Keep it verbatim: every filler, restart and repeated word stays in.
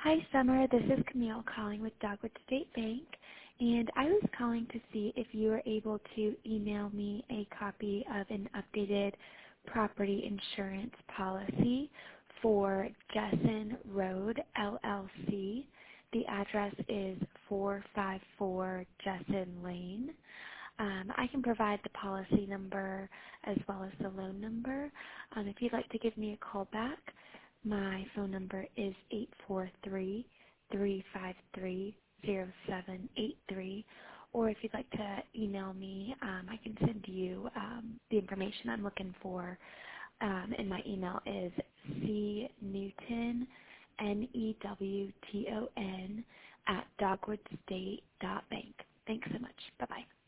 Hi, Summer. This is Camille calling with Dogwood State Bank, and I was calling to see if you were able to email me a copy of an updated property insurance policy for Jessen Road, L L C. The address is four five four Jessen Lane. Um, I can provide the policy number as well as the loan number. Um, if you'd like to give me a call back, my phone number is eight four three, three five three, zero seven eight three. Or if you'd like to email me, um, I can send you um, the information I'm looking for. Um, and my email is cnewton, N E W T O N, at dogwoodstate dot bank. Thanks so much. Bye-bye.